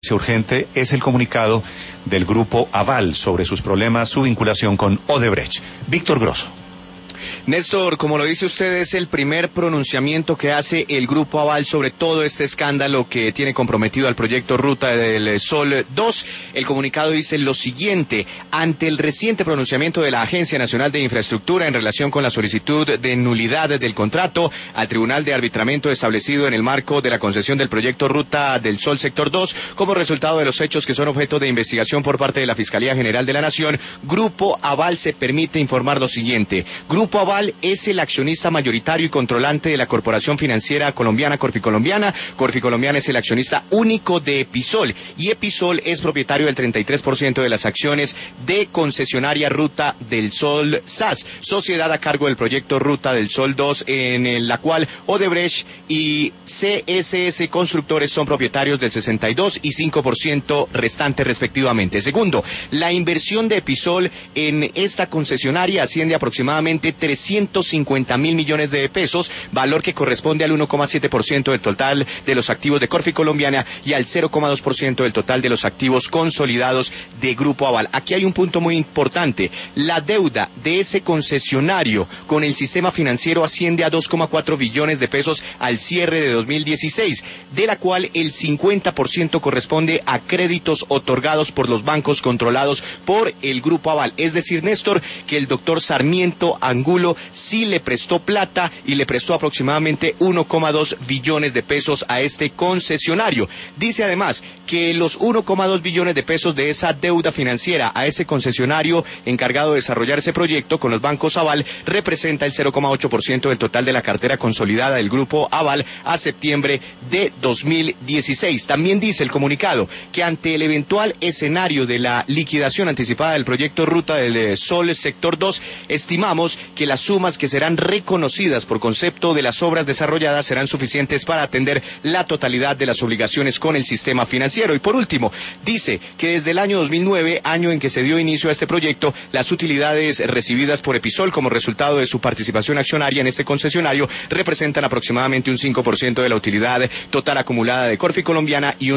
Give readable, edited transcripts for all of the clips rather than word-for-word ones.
Urgente es el comunicado del Grupo Aval sobre sus problemas, su vinculación con Odebrecht. Víctor Grosso. Néstor, como lo dice usted, es el primer pronunciamiento que hace el Grupo Aval sobre todo este escándalo que tiene comprometido al proyecto Ruta del Sol 2. El comunicado dice lo siguiente: ante el reciente pronunciamiento de la Agencia Nacional de Infraestructura en relación con la solicitud de nulidad del contrato al Tribunal de Arbitramiento establecido en el marco de la concesión del proyecto Ruta del Sol Sector 2, como resultado de los hechos que son objeto de investigación por parte de la Fiscalía General de la Nación, Grupo Aval se permite informar lo siguiente. Grupo Aval es el accionista mayoritario y controlante de la Corporación Financiera Colombiana, Corficolombiana. Corficolombiana es el accionista único de Episol, y Episol es propietario del 33% de las acciones de concesionaria Ruta del Sol SAS, sociedad a cargo del proyecto Ruta del Sol 2, en la cual Odebrecht y CSS Constructores son propietarios del 62 y 5% restante respectivamente. Segundo, la inversión de Episol en esta concesionaria asciende aproximadamente 350 mil millones de pesos, valor que corresponde al 1,7% del total de los activos de Corficolombiana y al 0,2% del total de los activos consolidados de Grupo Aval. Aquí hay un punto muy importante. La deuda de ese concesionario con el sistema financiero asciende a 2,4 billones de pesos al cierre de 2016, de la cual el 50% corresponde a créditos otorgados por los bancos controlados por el Grupo Aval. Es decir, Néstor, que el doctor Sarmiento Angulo sí le prestó plata y le prestó aproximadamente 1,2 billones de pesos a este concesionario. Dice además que los 1,2 billones de pesos de esa deuda financiera a ese concesionario encargado de desarrollar ese proyecto con los bancos Aval representa el 0,8% del total de la cartera consolidada del Grupo Aval a septiembre de 2016. También dice el comunicado que ante el eventual escenario de la liquidación anticipada del proyecto Ruta del Sol Sector 2, estimamos que las sumas que serán reconocidas por concepto de las obras desarrolladas serán suficientes para atender la totalidad de las obligaciones con el sistema financiero. Y por último, dice que desde el año 2009, año en que se dio inicio a este proyecto, las utilidades recibidas por Episol como resultado de su participación accionaria en este concesionario representan aproximadamente un 5% de la utilidad total acumulada de Corficolombiana y un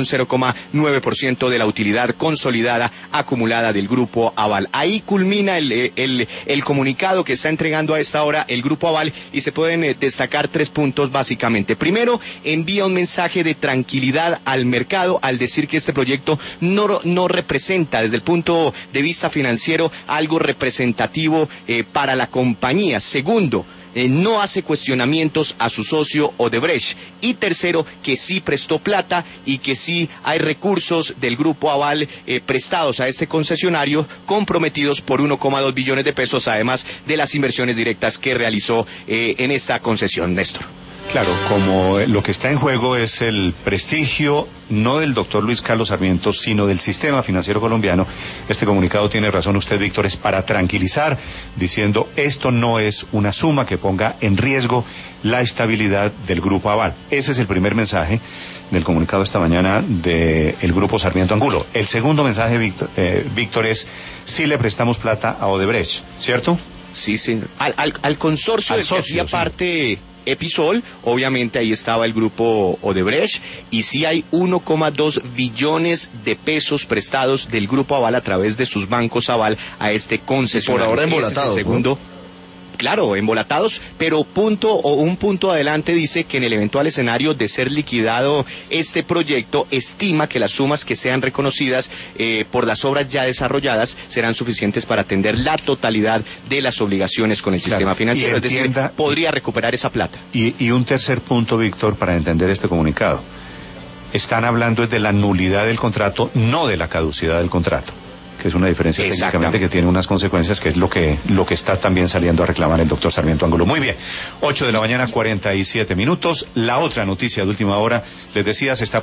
0,9% de la utilidad consolidada acumulada del Grupo Aval. Ahí culmina el comunicado que está entregando a esta hora el Grupo Aval, y se pueden destacar 3 puntos básicamente. Primero, envía un mensaje de tranquilidad al mercado al decir que este proyecto no representa desde el punto de vista financiero algo representativo para la compañía. Segundo, no hace cuestionamientos a su socio Odebrecht. Y tercero, que sí prestó plata y que sí hay recursos del Grupo Aval prestados a este concesionario comprometidos por 1,2 billones de pesos, además de las inversiones directas que realizó en esta concesión, Néstor. Claro, como lo que está en juego es el prestigio no del doctor Luis Carlos Sarmiento, sino del sistema financiero colombiano. Este comunicado, tiene razón usted, Víctor, es para tranquilizar, diciendo esto no es una suma que ponga en riesgo la estabilidad del Grupo Aval. Ese es el primer mensaje del comunicado esta mañana del Grupo Sarmiento Angulo. El segundo mensaje, Víctor, es sí le prestamos plata a Odebrecht, ¿cierto? Sí, sí. Al consorcio del que hacía parte Episol, obviamente ahí estaba el grupo Odebrecht, y sí hay 1,2 billones de pesos prestados del Grupo Aval a través de sus bancos Aval a este concesionario. Por ahora embolatados, ese segundo, ¿no? Claro, embolatados, pero un punto adelante dice que en el eventual escenario de ser liquidado este proyecto, estima que las sumas que sean reconocidas por las obras ya desarrolladas serán suficientes para atender la totalidad de las obligaciones con el sistema financiero, es decir, podría recuperar esa plata. Y un tercer punto, Víctor, para entender este comunicado. Están hablando de la nulidad del contrato, no de la caducidad del contrato, que es una diferencia técnicamente que tiene unas consecuencias, que es lo que está también saliendo a reclamar el doctor Sarmiento Angulo. Muy bien, 8 de la mañana, 47 minutos. La otra noticia de última hora, les decía, se está